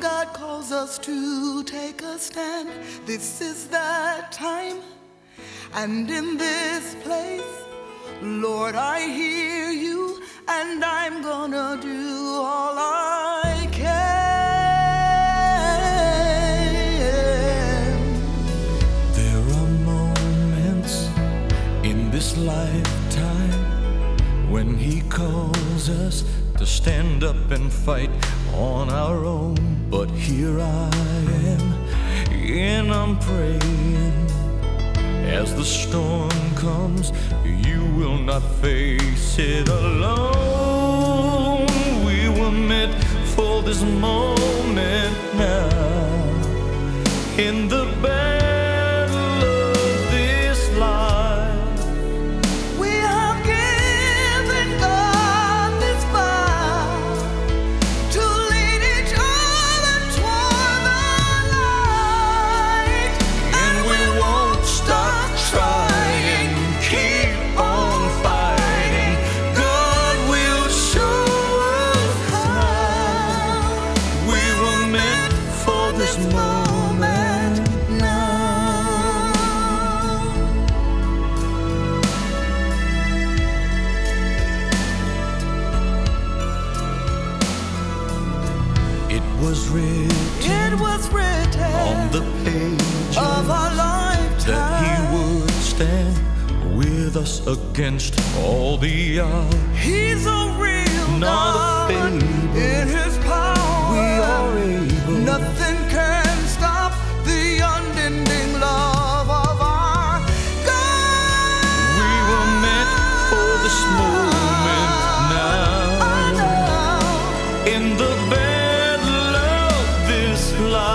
God calls us to take a stand, this is that time. And in this place, Lord, I hear you, and I'm gonna do all I can. There are moments in this lifetime when He calls us to stand up and fight on our own. But here I am, and I'm praying. As the storm comes, you will not face it alone. We were meant for this moment now. In the battle of this life, We have given God this vow to lead each other toward the light, and we won't stop trying. Keep on fighting. God will show us how. We were meant for this moment now. It was written on the pages of our lifetime that He would stand with us against all the odds. He's a real Not a God. fable. In His power, We are able. nothing can stop the unending love of our God. We were meant for this moment now. I know. In the battle of this life,